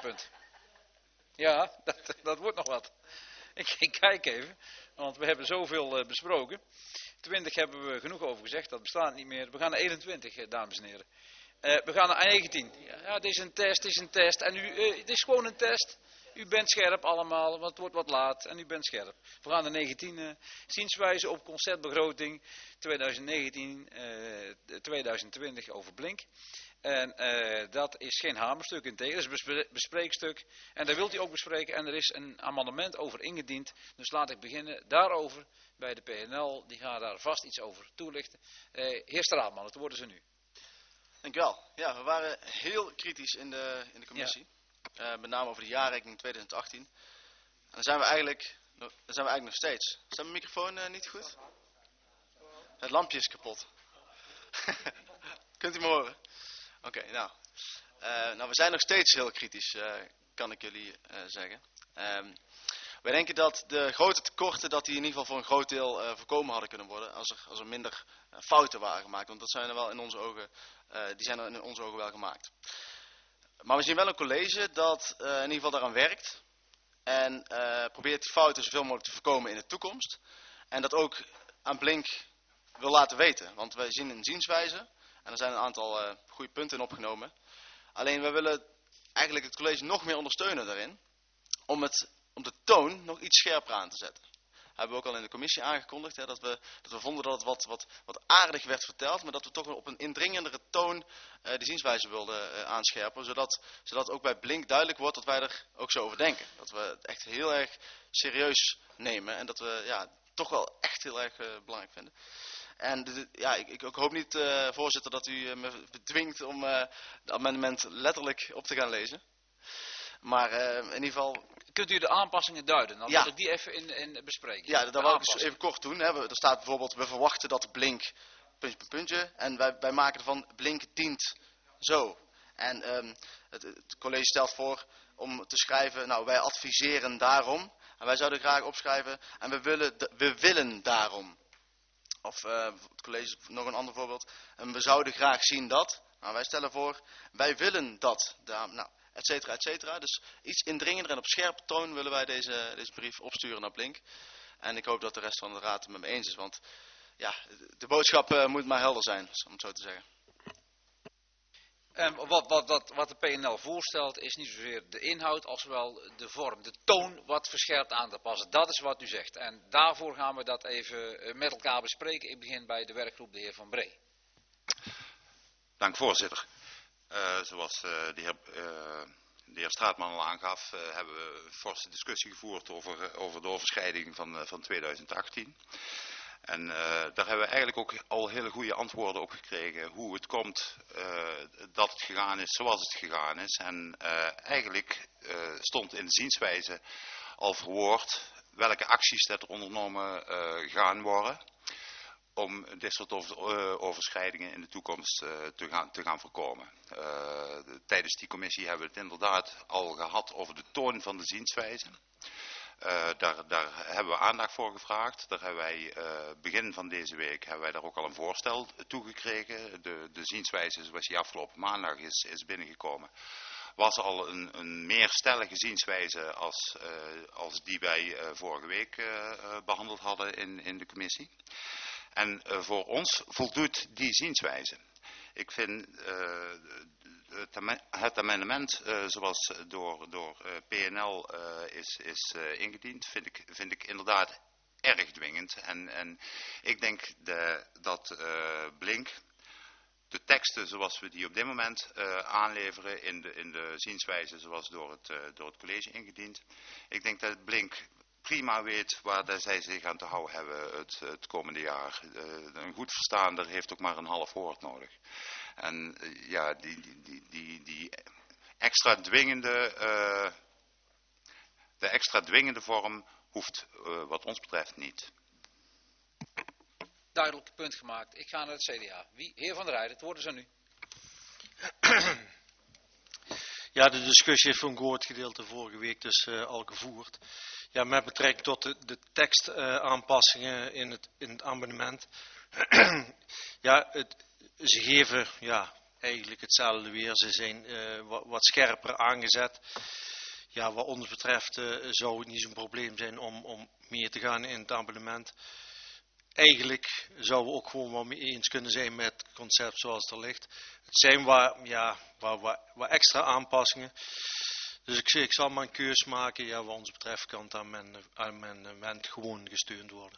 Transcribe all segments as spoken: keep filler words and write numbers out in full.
punt. Ja, dat, dat wordt nog wat. Ik, ik kijk even, want we hebben zoveel uh, besproken. twintig hebben we genoeg over gezegd, dat bestaat niet meer. We gaan naar eenentwintig, dames en heren. Uh, we gaan naar negentien. Ja, het is een test, het is een test. En u, uh, het is gewoon een test. U bent scherp allemaal, want het wordt wat laat en u bent scherp. We gaan naar negentien. Uh, zienswijze op concertbegroting twintig negentien tweeduizend twintig over Blink. En uh, dat is geen hamerstuk, integendeel, dat is een bespre- bespreekstuk. En daar wilt u ook bespreken. En er is een amendement over ingediend. Dus laat ik beginnen daarover bij de P N L. Die gaat daar vast iets over toelichten. Uh, heer Straatman, het woord is aan u. Dank u wel. Ja, we waren heel kritisch in de, in de commissie. Ja. Uh, met name over de jaarrekening twintig achttien. En dan zijn we eigenlijk, dan zijn we eigenlijk nog steeds. Staat mijn microfoon uh, niet goed? Het lampje is kapot. Kunt u me horen? Oké, okay, nou. Uh, nou, we zijn nog steeds heel kritisch, uh, kan ik jullie uh, zeggen. Um, wij denken dat de grote tekorten, dat die in ieder geval voor een groot deel uh, voorkomen hadden kunnen worden, als er, als er minder uh, fouten waren gemaakt. Want dat zijn er wel in onze ogen, uh, die zijn er in onze ogen wel gemaakt. Maar we zien wel een college dat uh, in ieder geval daaraan werkt. En uh, probeert die fouten zoveel mogelijk te voorkomen in de toekomst. En dat ook aan Blink wil laten weten. Want wij zien een zienswijze. En er zijn een aantal uh, goede punten in opgenomen. Alleen we willen eigenlijk het college nog meer ondersteunen daarin. Om, het, om de toon nog iets scherper aan te zetten. Dat hebben we ook al in de commissie aangekondigd. Hè, dat, we, dat we vonden dat het wat, wat, wat aardig werd verteld. Maar dat we toch op een indringendere toon uh, de zienswijze wilden uh, aanscherpen. Zodat, zodat ook bij Blink duidelijk wordt dat wij er ook zo over denken. Dat we het echt heel erg serieus nemen. En dat we ja, toch wel echt heel erg uh, belangrijk vinden. En de, ja, ik, ik hoop niet, uh, voorzitter, dat u uh, me bedwingt om uh, het amendement letterlijk op te gaan lezen. Maar uh, in ieder geval... Kunt u de aanpassingen duiden? Dan ja. wil ik die even in, in bespreken. Ja, dat wil ik dus even kort doen. Hè. Er staat bijvoorbeeld, we verwachten dat Blink, puntje per puntje. En wij, wij maken ervan, Blink dient zo. En um, het, het college stelt voor om te schrijven, nou wij adviseren daarom. En wij zouden graag opschrijven, en we willen, we willen daarom. Of uh, het college, nog een ander voorbeeld. En we zouden graag zien dat. Nou, wij stellen voor, wij willen dat. Daar, nou, et cetera, et cetera. Dus iets indringender en op scherpe toon willen wij deze, deze brief opsturen naar Blink. En ik hoop dat de rest van de raad het met me eens is. Want ja, de boodschap uh, moet maar helder zijn, om het zo te zeggen. Um, wat, wat, wat, wat de P N L voorstelt is niet zozeer de inhoud als wel de vorm, de toon wat verscherpt aan te passen. Dat is wat u zegt. En daarvoor gaan we dat even met elkaar bespreken. Ik begin bij de werkgroep de heer Van Bree. Dank voorzitter. Uh, zoals uh, de, heer, uh, de heer Straatman al aangaf, uh, hebben we een forse discussie gevoerd over, uh, over de overschrijding van, uh, van twintig achttien. En uh, daar hebben we eigenlijk ook al hele goede antwoorden op gekregen hoe het komt uh, dat het gegaan is zoals het gegaan is. En uh, eigenlijk uh, stond in de zienswijze al verwoord welke acties er ondernomen uh, gaan worden om dit soort over, uh, overschrijdingen in de toekomst uh, te, gaan, te gaan voorkomen. Uh, de, tijdens die commissie hebben we het inderdaad al gehad over de toon van de zienswijze. Uh, daar, daar hebben we aandacht voor gevraagd. Daar hebben wij uh, begin van deze week hebben wij daar ook al een voorstel toegekregen. De, de zienswijze zoals die afgelopen maandag is, is binnengekomen, was al een, een meer stellige zienswijze als, uh, als die wij uh, vorige week uh, behandeld hadden in, in de commissie. En uh, voor ons voldoet die zienswijze. Ik vind uh, het, het amendement uh, zoals door, door uh, P N L uh, is, is uh, ingediend, vind ik, vind ik inderdaad erg dwingend. En, en ik denk de, dat uh, Blink de teksten zoals we die op dit moment uh, aanleveren in de, in de zienswijze zoals door het, uh, door het college ingediend. Ik denk dat Blink prima weet waar zij zich aan te houden hebben het, het komende jaar. Uh, een goed verstaander heeft ook maar een half woord nodig. En uh, ja, die, die, die, die extra dwingende, uh, de extra dwingende vorm hoeft uh, wat ons betreft niet. Duidelijk punt gemaakt. Ik ga naar het C D A. Wie? Heer Van der Rijden, het woord is aan u. Ja, de discussie heeft voor een groot gedeelte vorige week dus uh, al gevoerd. Ja, met betrekking tot de, de tekstaanpassingen uh, in, het, in het amendement. Ja, het, ze geven ja, eigenlijk hetzelfde weer. Ze zijn uh, wat, wat scherper aangezet. Ja, wat ons betreft uh, zou het niet zo'n probleem zijn om, om meer te gaan in het abonnement. Eigenlijk zouden we ook gewoon wel mee eens kunnen zijn met het concept zoals het er ligt. Het zijn wat, ja, wat, wat, wat extra aanpassingen. Dus ik, ik zal maar een keus maken. Ja, wat ons betreft kan het aan mijn amendement gewoon gesteund worden.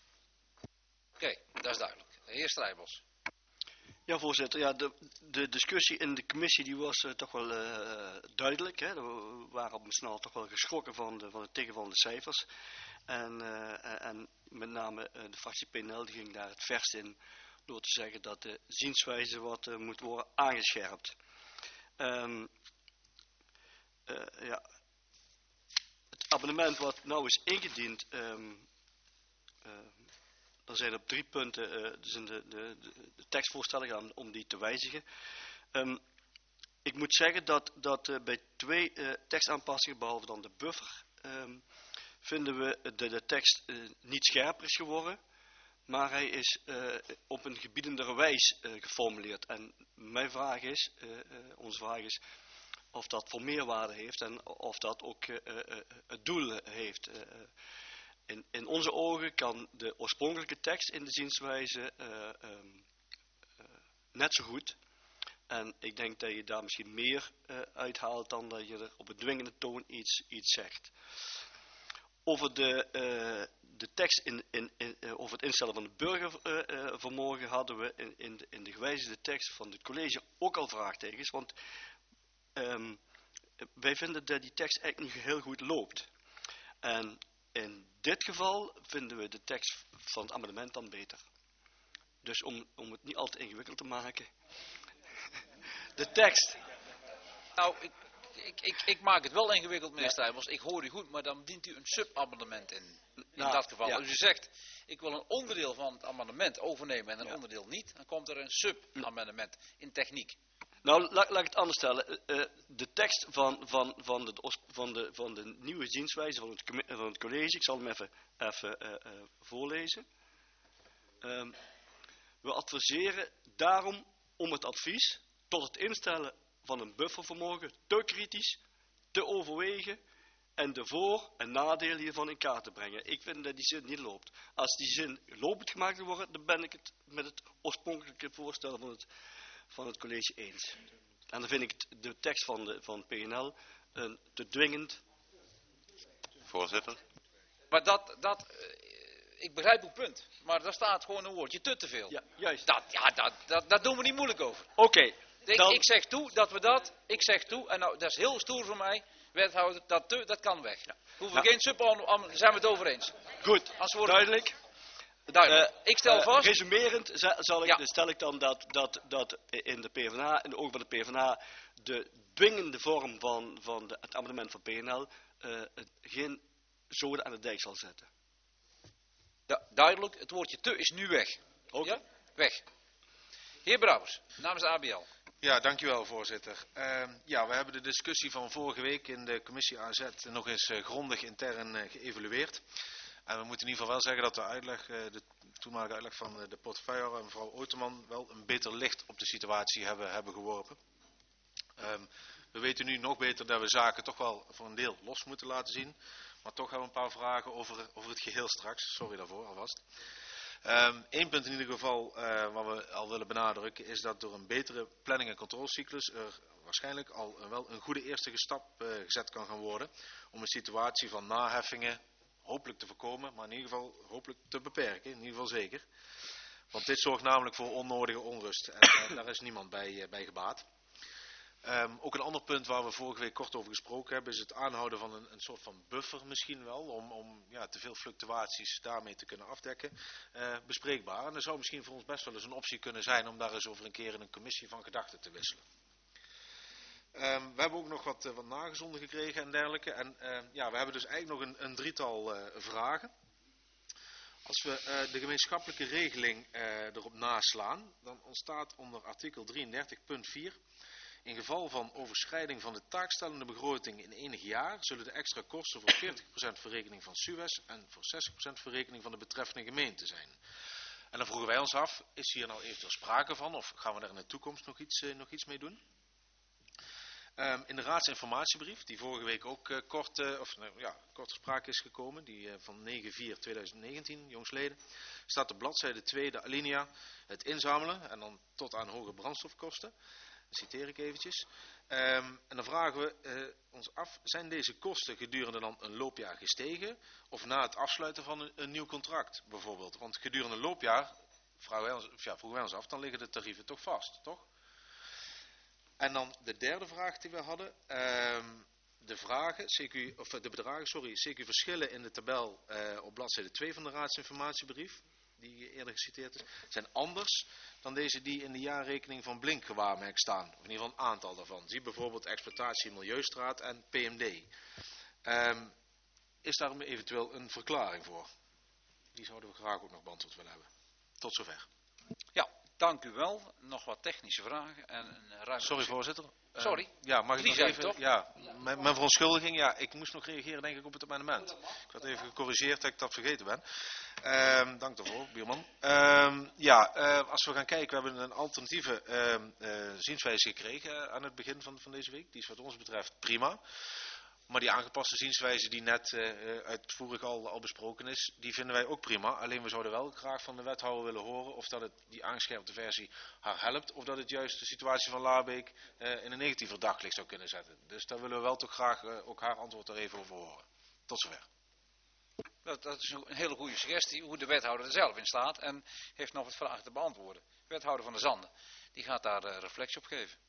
Oké, okay, dat is duidelijk. De heer Strijbos. Ja, voorzitter. Ja, de, de discussie in de commissie die was uh, toch wel uh, duidelijk. Hè. We waren op snel toch wel geschrokken van de, van de tegenvallende cijfers. En, uh, en met name uh, de fractie P N L die ging daar het verst in door te zeggen dat de zienswijze wat uh, moet worden aangescherpt. Um, uh, ja. Het abonnement wat nou is ingediend, um, uh, er zijn op drie punten uh, dus in de, de, de, de tekstvoorstellen gaan om die te wijzigen. Um, ik moet zeggen dat, dat uh, bij twee uh, tekstaanpassingen, behalve dan de buffer, um, vinden we de, de tekst uh, niet scherper is geworden, maar hij is uh, op een gebiedendere wijs uh, geformuleerd. En mijn vraag is, uh, uh, onze vraag is, of dat voor meerwaarde heeft en of dat ook uh, uh, het doel heeft. Uh, in, in onze ogen kan de oorspronkelijke tekst in de zienswijze uh, um, uh, net zo goed. En ik denk dat je daar misschien meer uh, uithaalt dan dat je er op een dwingende toon iets, iets zegt. Over de, uh, de tekst in, in, in, uh, over het instellen van het burgervermogen uh, hadden we in, in, de, in de gewijzigde tekst van het college ook al vraagtekens. Want um, wij vinden dat die tekst eigenlijk niet heel goed loopt. En in dit geval vinden we de tekst van het amendement dan beter. Dus om, om het niet al te ingewikkeld te maken. De tekst. Nou, ik, ik, ik, ik maak het wel ingewikkeld, meneer Strijbos. Ik hoor u goed, maar dan dient u een subamendement in. In nou, dat geval. Ja. Als u zegt, ik wil een onderdeel van het amendement overnemen en een ja. onderdeel niet, dan komt er een subamendement in techniek. Nou, laat, laat ik het anders stellen. Uh, de tekst van, van, van, de, van, de, van de nieuwe zienswijze van het, van het college, ik zal hem even, even uh, uh, voorlezen. Uh, we adviseren daarom om het advies tot het instellen van een buffervermogen te kritisch, te overwegen en de voor- en nadelen hiervan in kaart te brengen. Ik vind dat die zin niet loopt. Als die zin lopend gemaakt wil worden, dan ben ik het met het oorspronkelijke voorstel van het, van het college eens. En dan vind ik het, de tekst van, de, van P N L uh, te dwingend. Voorzitter. Maar dat, dat uh, ik begrijp uw punt, maar daar staat gewoon een woordje te te veel. Ja, juist. Dat, ja, dat, dat, dat doen we niet moeilijk over. Oké. Okay, ik, ik zeg toe dat we dat, ik zeg toe, en nou, dat is heel stoer voor mij, wethouder, dat te, dat kan weg. Ja. Hoeven we ja. geen sub, zijn we het over eens. Goed, worden... duidelijk. Duidelijk. Uh, ik stel vast. Uh, resumerend zal ik, ja. stel ik dan dat, dat, dat in de PvdA, in de ogen van de PvdA, de dwingende vorm van, van de, het amendement van P N L uh, geen zoden aan de dijk zal zetten. Ja, duidelijk, het woordje te is nu weg. Okay. Ja? Weg. Heer Brouwers, namens A B L. Ja, dankjewel voorzitter. Uh, ja, we hebben de discussie van vorige week in de commissie A Z nog eens uh, grondig intern uh, geëvalueerd. En we moeten in ieder geval wel zeggen dat de uitleg, uh, de toenmalige uitleg van uh, de portefeuillehouder en mevrouw Ooterman wel een beter licht op de situatie hebben, hebben geworpen. Um, we weten nu nog beter dat we zaken toch wel voor een deel los moeten laten zien. Maar toch hebben we een paar vragen over, over het geheel straks. Sorry daarvoor alvast. Um, Eén punt in ieder geval uh, wat we al willen benadrukken is dat door een betere planning- en controlecyclus er waarschijnlijk al uh, wel een goede eerste stap uh, gezet kan gaan worden om een situatie van naheffingen hopelijk te voorkomen, maar in ieder geval hopelijk te beperken, in ieder geval zeker. Want dit zorgt namelijk voor onnodige onrust en uh, daar is niemand bij, uh, bij gebaat. Um, ook een ander punt waar we vorige week kort over gesproken hebben is het aanhouden van een, een soort van buffer misschien wel, om, om ja, te veel fluctuaties daarmee te kunnen afdekken, uh, bespreekbaar. En dat zou misschien voor ons best wel eens een optie kunnen zijn om daar eens over een keer in een commissie van gedachten te wisselen. Um, we hebben ook nog wat, uh, wat nagezonden gekregen en dergelijke. En uh, ja, we hebben dus eigenlijk nog een, een drietal uh, vragen. Als we uh, de gemeenschappelijke regeling uh, erop naslaan, dan ontstaat onder artikel drieëndertig punt vier... In geval van overschrijding van de taakstellende begroting in enig jaar zullen de extra kosten voor veertig procent verrekening van S U W E S en voor zestig procent verrekening van de betreffende gemeente zijn. En dan vroegen wij ons af, is hier nou eventueel sprake van of gaan we daar in de toekomst nog iets, uh, nog iets mee doen? Um, in de raadsinformatiebrief, die vorige week ook uh, kort, uh, of, uh, ja, kort sprake is gekomen, die uh, van negen vier tweeduizend negentien, jongsleden, staat op bladzijde twee de alinea het inzamelen en dan tot aan hoge brandstofkosten. Dat citeer ik eventjes. Um, en dan vragen we uh, ons af, zijn deze kosten gedurende dan een loopjaar gestegen of na het afsluiten van een, een nieuw contract bijvoorbeeld? Want gedurende een loopjaar, vragen wij ons, of ja, vroegen wij ons af, dan liggen de tarieven toch vast, toch? En dan de derde vraag die we hadden, um, de, vragen, C Q, of de bedragen, sorry, C Q verschillen in de tabel uh, op bladzijde twee van de raadsinformatiebrief, die eerder geciteerd is, zijn anders dan deze die in de jaarrekening van Blink gewaarmerkt staan. Of in ieder geval een aantal daarvan. Zie bijvoorbeeld exploitatie Milieustraat en P M D. Um, is daar eventueel een verklaring voor? Die zouden we graag ook nog beantwoord willen hebben. Tot zover. Ja, dank u wel. Nog wat technische vragen. En een ruime Sorry voorzitter. Sorry. Uh, ja, mag ik Drie nog zijn even? toch? Ja, mijn, mijn verontschuldiging. Ja, ik moest nog reageren denk ik op het amendement. Ik had even gecorrigeerd dat ik dat vergeten ben. Um, dank daarvoor, buurman. Um, ja, uh, als we gaan kijken, we hebben een alternatieve uh, uh, zienswijze gekregen uh, aan het begin van, van deze week. Die is wat ons betreft prima. Maar die aangepaste zienswijze die net uh, uitvoerig al, al besproken is, die vinden wij ook prima. Alleen we zouden wel graag van de wethouder willen horen of dat het die aangescherpte versie haar helpt. Of dat het juist de situatie van Laarbeek uh, in een negatiever daglicht zou kunnen zetten. Dus daar willen we wel toch graag uh, ook haar antwoord er even over horen. Tot zover. Dat, dat is een hele goede suggestie, hoe de wethouder er zelf in staat en heeft nog wat vragen te beantwoorden. Wethouder van de Zanden, die gaat daar uh, reflectie op geven.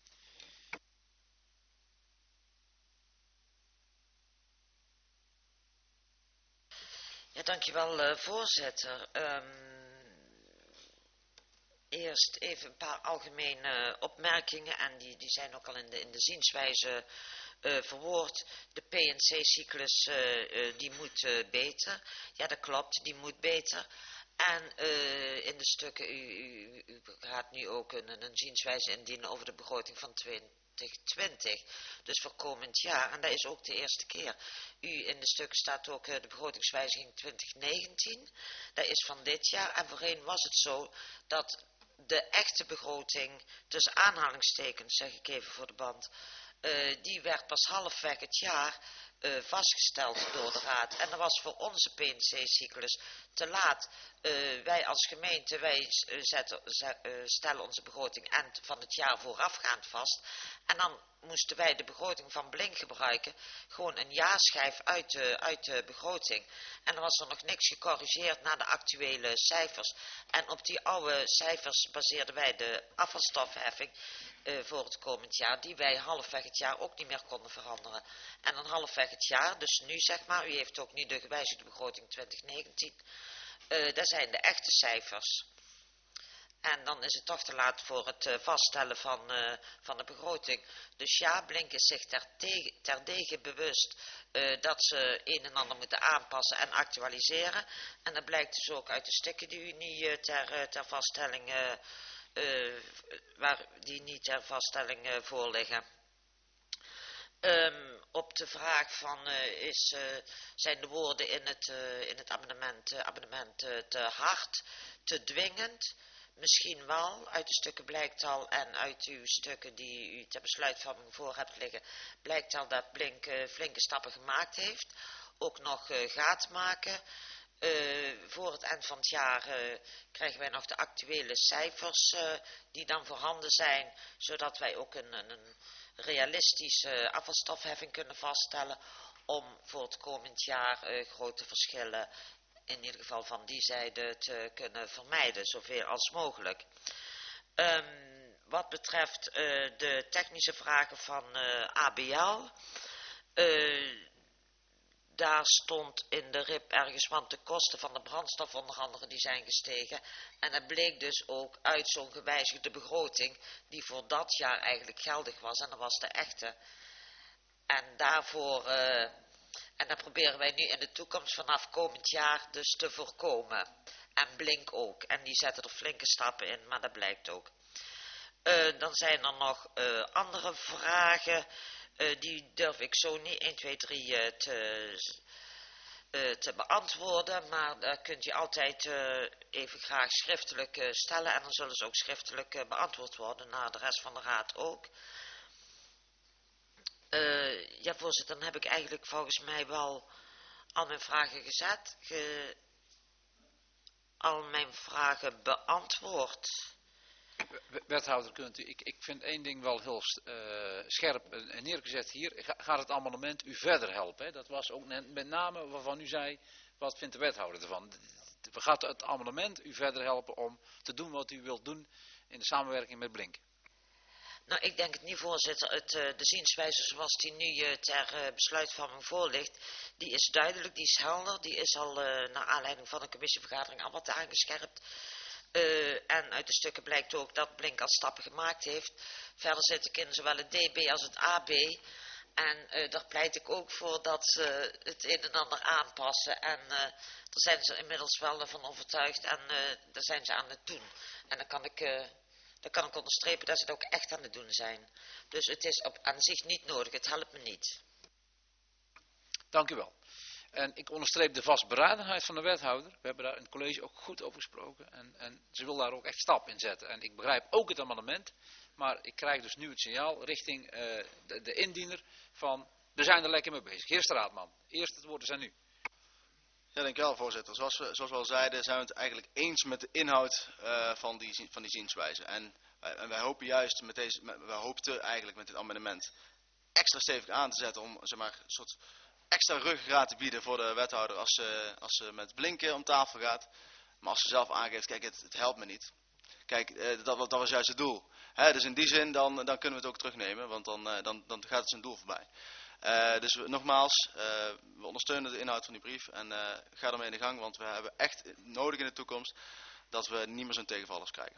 Ja, dankjewel uh, voorzitter. Um, eerst even een paar algemene opmerkingen en die, die zijn ook al in de, in de zienswijze uh, verwoord. De P en C-cyclus uh, uh, die moet uh, beter. Ja, dat klopt, die moet beter. En uh, in de stukken, u, u, u gaat nu ook een, een zienswijze indienen over de begroting van twintig twintig, dus voor komend jaar, en dat is ook de eerste keer. U in de stukken staat ook uh, de begrotingswijziging twintig negentien, dat is van dit jaar, en voorheen was het zo dat de echte begroting, tussen aanhalingstekens, zeg ik even voor de band, uh, die werd pas halfweg het jaar uh, vastgesteld door de raad, en dat was voor onze P en C-cyclus te laat. Uh, wij als gemeente, wij uh, zetten, zet, uh, stellen onze begroting eind van het jaar voorafgaand vast. En dan moesten wij de begroting van Blink gebruiken. Gewoon een jaarschijf uit de, uit de begroting. En dan was er nog niks gecorrigeerd naar de actuele cijfers. En op die oude cijfers baseerden wij de afvalstofheffing uh, voor het komend jaar. Die wij halfweg het jaar ook niet meer konden veranderen. En dan halfweg het jaar, dus nu zeg maar, u heeft ook nu de gewijzigde begroting twintig negentien. Uh, dat zijn de echte cijfers. En dan is het toch te laat voor het uh, vaststellen van, uh, van de begroting. Dus ja, Blink is zich terdege, terdege bewust uh, dat ze een en ander moeten aanpassen en actualiseren. En dat blijkt dus ook uit de stukken die u niet uh, ter, uh, ter vaststelling, uh, uh, waar, die niet ter vaststelling uh, voorliggen. Um, op de vraag van uh, is, uh, zijn de woorden in het, uh, in het amendement, uh, amendement uh, te hard, te dwingend? Misschien wel, uit de stukken blijkt al en uit uw stukken die u ter besluitvorming voor hebt liggen, blijkt al dat Blink uh, flinke stappen gemaakt heeft. Ook nog uh, gaat maken. Uh, voor het eind van het jaar uh, krijgen wij nog de actuele cijfers uh, die dan voorhanden zijn, zodat wij ook een, een, een realistische afvalstofheffing kunnen vaststellen om voor het komend jaar uh, grote verschillen in ieder geval van die zijde te kunnen vermijden, zoveel als mogelijk. Um, wat betreft uh, de technische vragen van uh, A B L, uh, daar stond in de R I P ergens, want de kosten van de brandstof onder andere die zijn gestegen. En het bleek dus ook uit zo'n gewijzigde begroting, die voor dat jaar eigenlijk geldig was, en dat was de echte. En daarvoor, uh, en dat proberen wij nu in de toekomst vanaf komend jaar dus te voorkomen. En Blink ook. En die zetten er flinke stappen in, maar dat blijkt ook. Uh, dan zijn er nog uh, andere vragen. Uh, die durf ik zo niet één, twee, drie uh, te, uh, te beantwoorden, maar dat kunt u altijd uh, even graag schriftelijk uh, stellen en dan zullen ze ook schriftelijk uh, beantwoord worden, naar de rest van de raad ook. Uh, ja, voorzitter, dan heb ik eigenlijk volgens mij wel al mijn vragen gezet, ge, al mijn vragen beantwoord. Wethouder, kunt u, ik, ik vind één ding wel heel uh, scherp uh, neergezet hier. Ga, gaat het amendement u verder helpen? Hè? Dat was ook met name waarvan u zei, wat vindt de wethouder ervan? Gaat het amendement u verder helpen om te doen wat u wilt doen in de samenwerking met Blink? Nou, ik denk het niet, voorzitter. Het, uh, de zienswijze zoals die nu uh, ter uh, besluitvorming voor ligt, die is duidelijk, die is helder. Die is al uh, naar aanleiding van een commissievergadering al wat aangescherpt. Uh, en uit de stukken blijkt ook dat Blink al stappen gemaakt heeft. Verder zit ik in zowel het D B als het A B. En uh, daar pleit ik ook voor dat ze het een en ander aanpassen. En uh, daar zijn ze inmiddels wel van overtuigd en uh, daar zijn ze aan het doen. En dan kan ik... Uh, Dan kan ik onderstrepen dat ze het ook echt aan het doen zijn. Dus het is op aan zich niet nodig. Het helpt me niet. Dank u wel. En ik onderstreep de vastberadenheid van de wethouder. We hebben daar in het college ook goed over gesproken. En, en ze wil daar ook echt stap in zetten. En ik begrijp ook het amendement. Maar ik krijg dus nu het signaal richting uh, de, de indiener van... We zijn er lekker mee bezig. Heer Straatman, eerst het woord is aan u. Ja, dank u wel, voorzitter. Zoals we, zoals we al zeiden, zijn we het eigenlijk eens met de inhoud uh, van, die, van die zienswijze. En wij, en wij hopen juist met deze, met, wij hoopten eigenlijk met dit amendement extra stevig aan te zetten om, zeg maar, een soort extra ruggengraat te bieden voor de wethouder als ze, als ze met Blinken om tafel gaat. Maar als ze zelf aangeeft, kijk, het, het helpt me niet. Kijk, uh, dat, dat was juist het doel. Hè, dus in die zin, dan, dan kunnen we het ook terugnemen, want dan, uh, dan, dan gaat het zijn doel voorbij. Uh, dus we, nogmaals, uh, we ondersteunen de inhoud van die brief en uh, ga ermee in de gang, want we hebben echt nodig in de toekomst dat we niet meer zo'n tegenvallers krijgen.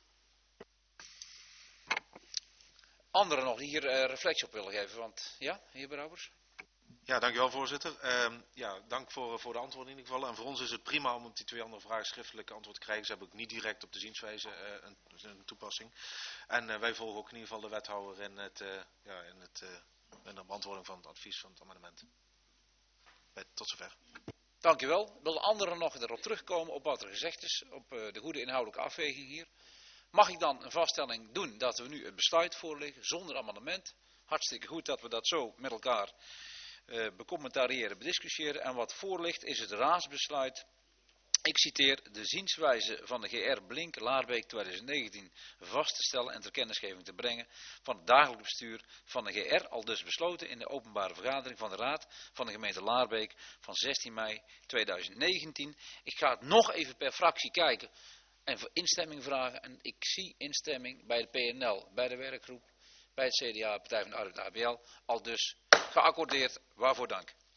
Anderen nog die hier uh, reflectie op willen geven, want ja, heer Brouwers? Ja, dankjewel voorzitter. Uh, ja, dank voor, voor de antwoorden in ieder geval. En voor ons is het prima om op die twee andere vragen schriftelijk antwoord te krijgen. Ze hebben ook niet direct op de zienswijze uh, een, een toepassing. En uh, wij volgen ook in ieder geval de wethouder in het... Uh, ja, in het uh, en de beantwoording van het advies van het amendement. Tot zover. Dank u wel. Willen anderen nog erop terugkomen op wat er gezegd is, op uh, de goede inhoudelijke afweging hier? Mag ik dan een vaststelling doen dat we nu een besluit voorleggen zonder amendement? Hartstikke goed dat we dat zo met elkaar uh, becommentariëren, bediscussiëren. En wat voor ligt is het raadsbesluit. Ik citeer: de zienswijze van de G R Blink Laarbeek twintig negentien vast te stellen en ter kennisgeving te brengen van het dagelijks bestuur van de G R, al dus besloten in de openbare vergadering van de Raad van de gemeente Laarbeek van zestien mei tweeduizend negentien. Ik ga het nog even per fractie kijken en voor instemming vragen. En ik zie instemming bij de P N L, bij de werkgroep, bij het C D A, Partij van de Arbeid, A B L, al dus geaccordeerd. Waarvoor dank.